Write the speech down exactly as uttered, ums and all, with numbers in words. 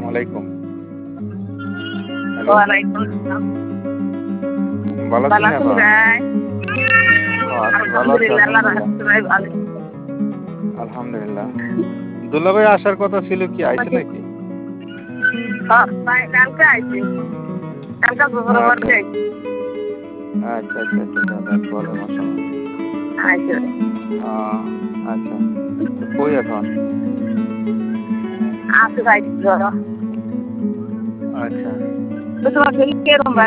আলাইকুম। হ্যালো। ওয়ালাইকুম আসসালাম। ভালো আছেন ভালো আছেন আপা? ভাই? ও আছি, ভালো আছি আলহামদুলিল্লাহ, আল্লাহর আলহামদুলিল্লাহ। রহমতে ভাই ভালো। আলহামদুলিল্লাহ। দুলাভাই আসার কথা ছিল কি আইছে নাকি? হ্যাঁ, ভাই কালকে আইছি। কালকে দুপুরে আচ্ছা, বাড়ি আইছি। আচ্ছা, আচ্ছা, আচ্ছা, আচ্ছা, যাক ভালো মাশাআল্লাহ। আইছে। আ আচ্ছা। তো কই এখন? আছে ভাই জ্বর। আচ্ছা। তো তোমার শরীর কিরকম ভাই?